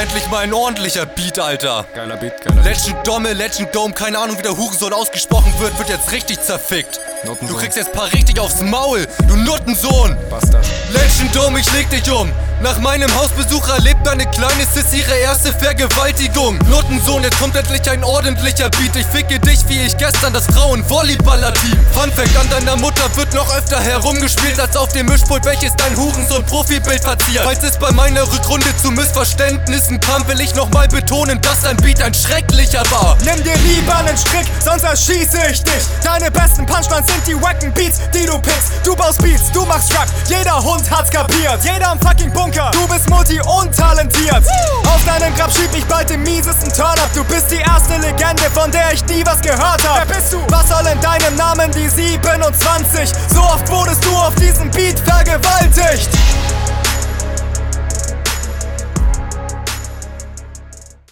endlich mal ein ordentlicher Beat, Alter. Geiler Beat, geiler Beat. Legend Dome, keine Ahnung wie der Hurensohn ausgesprochen wird jetzt richtig zerfickt. Nuttensohn. Du kriegst jetzt paar richtig aufs Maul, du Nuttensohn. Bastard. Legend Dome, ich leg dich um. Nach meinem Hausbesuch erlebt eine kleine Sis ihre erste Vergewaltigung. Nuttensohn, jetzt kommt endlich ein ordentlicher Beat. Ich ficke dich wie ich gestern das Frauen-Volleyballer-Team. Fun Fact, an deiner Mutter wird noch öfter herumgespielt als auf dem Mischpult, welches dein Hurensohn-Profibild verziert. Falls es bei meiner Rückrunde zu Missverständnissen kam, will ich nochmal betonen, dass dein Beat ein schrecklicher war. Nimm dir lieber einen Strick, sonst erschieße ich dich. Deine besten Punchlines sind die wacken Beats, die du pickst. Du baust Beats, du machst Rap, jeder Hund hat's kapiert. Jeder am fucking Bunker, du bist multi-untalentiert. Auf deinem Grab schieb ich bald den miesesten Turn-Up. Du bist die erste Legende, von der ich nie was gehört hab. Wer bist du? Was soll in deinem Namen die 27? So oft wurdest du auf diesem Beat vergewaltigt.